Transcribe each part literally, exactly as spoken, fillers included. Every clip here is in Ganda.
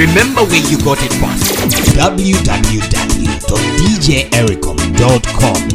Remember where you got it from. w w w dot d j ericom dot com.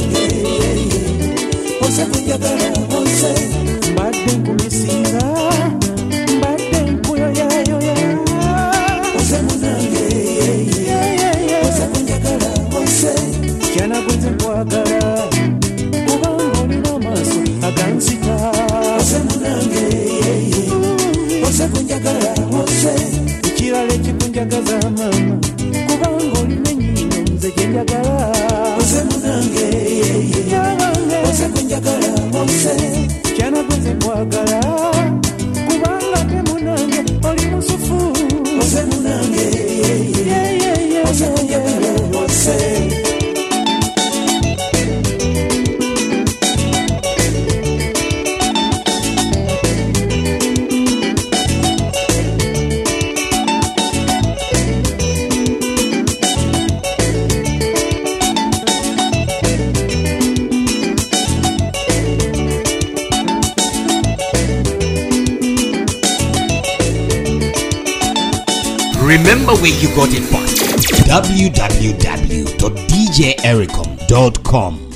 munange ose kunjagala ose mbadde nkumisinga mbadde nkuyoyayoya ose munange ose kunjagala ose kyanagwenze nkwagala kubanga olina amaaso agansika ose munange ose kunjagala ose ekirala ekikunjagaza mama kubanga olina ennyino nze gyenjagala ose munange ose kunjagala ose kyanagwenze nkwagala kubanga te munange oli musufu ose munange ose kunjagala ose Remember where you got it from. w w w dot d j ericom dot com